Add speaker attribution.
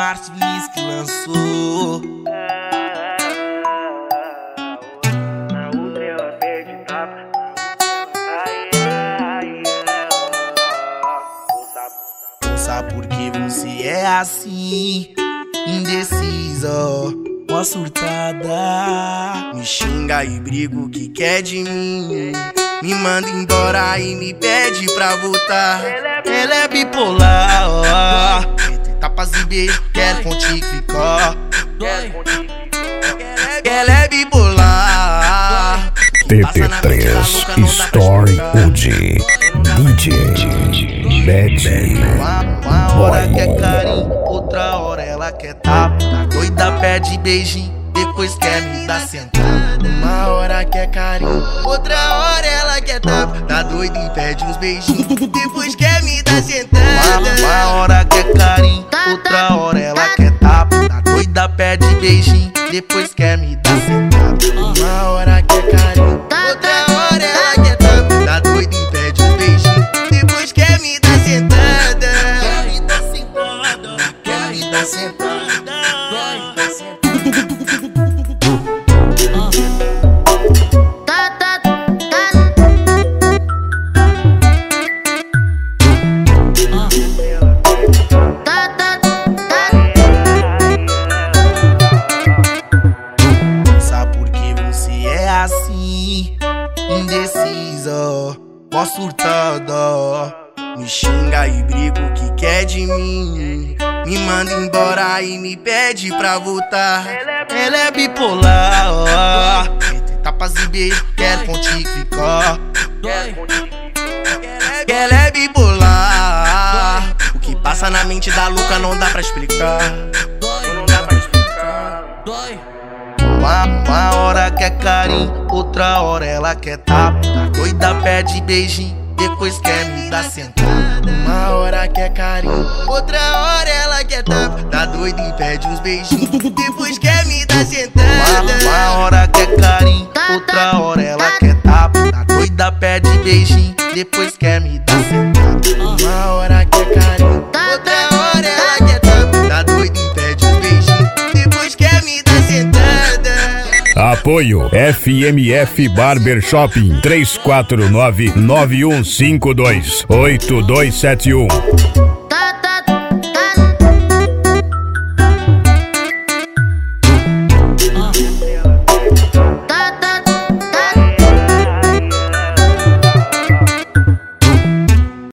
Speaker 1: Márcio Lins que lançou.
Speaker 2: Na outra ela perde tapa.
Speaker 1: Moça, por que você é assim? Indecisa, uma surtada. Me xinga e briga o que quer de mim. Me manda embora e me pede pra voltar. Ela é bipolar, ó. Entre tapas e beijos, quer contigo ficar. Ela é bipolar.
Speaker 3: TT3 Story UD DJ Bad.
Speaker 1: Uma hora quer carinho, outra hora ela quer tapa. Tá doida, pede beijinho, depois quer me dar sentada. Uma hora quer carinho, outra hora ela quer tapa. Tá doida e pede uns beijinhos, depois quer me dar sentada. Uma hora quer carinho, outra hora ela quer tapa. Tá doida, pede beijinho, depois quer me dar sentada. Uma hora quer carinho, outra hora ela quer tapa. Tá doida e pede uns beijinhos, depois quer me dar sentada. Quer me dar sentada, quer me dar sentada. Sabe por que você é assim? Indecisa, mó surtada. Me xinga e briga o que quer de mim. Me manda embora e me pede pra voltar. Ela é bipolar, ó. Entre tapas e beijos, quer contigo ficar. Ela é bipolar. O que passa na mente da louca não dá pra explicar. Uma hora quer carinho, outra hora ela quer tapa. Tá doida, pede beijinho, depois quer me dar sentada. Uma hora quer carinho, outra hora ela quer tapa. Tá doida e pede uns beijinhos, depois quer me dar sentada. Uma hora quer carinho, outra hora ela quer tapa. Tá doida, pede beijinho, depois quer me dar sentada. Uma hora quer carinho, outra hora ela quer tapa. Tá doida e pede uns beijinhos, depois quer me dar sentada.
Speaker 3: Apoio FMF Barber Shopping 349-9152-8271.